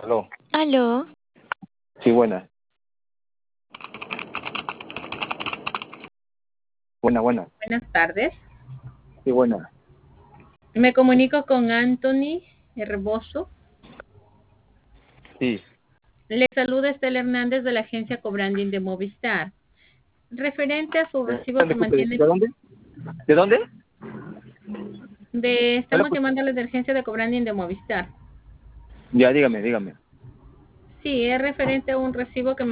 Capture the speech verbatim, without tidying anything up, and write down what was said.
Aló. Aló, Sí, buena. Buena, buena. Buenas tardes. Sí, buena. Me comunico con Anthony Herboso. Sí. Le saluda Estela Hernández de la agencia Cobranding de Movistar. Referente a su Eh, recibo que disculpe, mantiene ¿de dónde? ¿De dónde? de No lo estamos escucho. llamando a la agencia de Cobranding de Movistar. Ya, dígame, dígame. Sí, es referente a un recibo que